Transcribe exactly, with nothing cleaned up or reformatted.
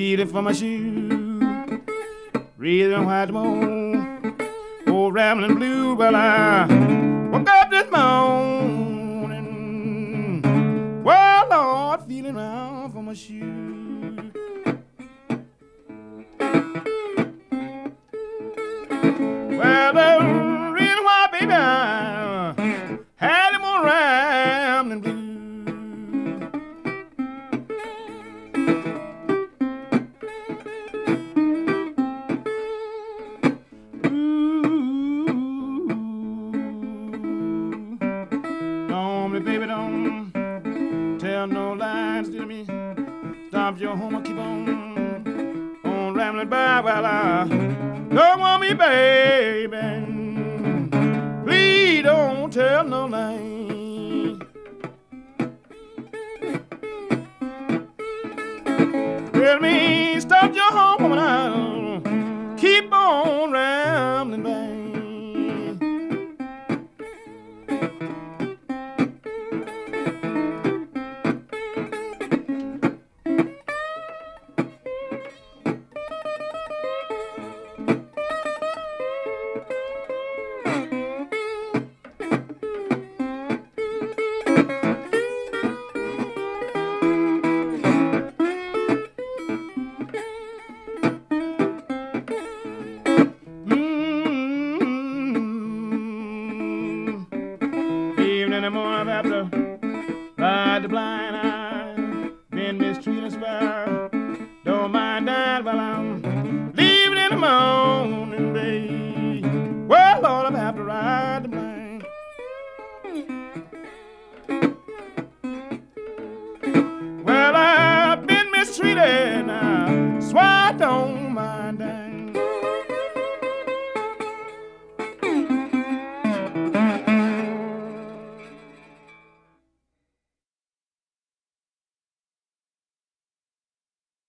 feeling for my shoe, reason why the moon, oh rambling blue. Well, I woke up this morning, well, Lord, feeling round for my shoe. Well, the reason why, baby, I had him on rambling blue. Baby, don't tell no lies to me. Stop your home, keep on, on rambling by while I don't want me, baby. Please don't tell no lies. Tell me, stop your home, woman, I'll keep on rambling by.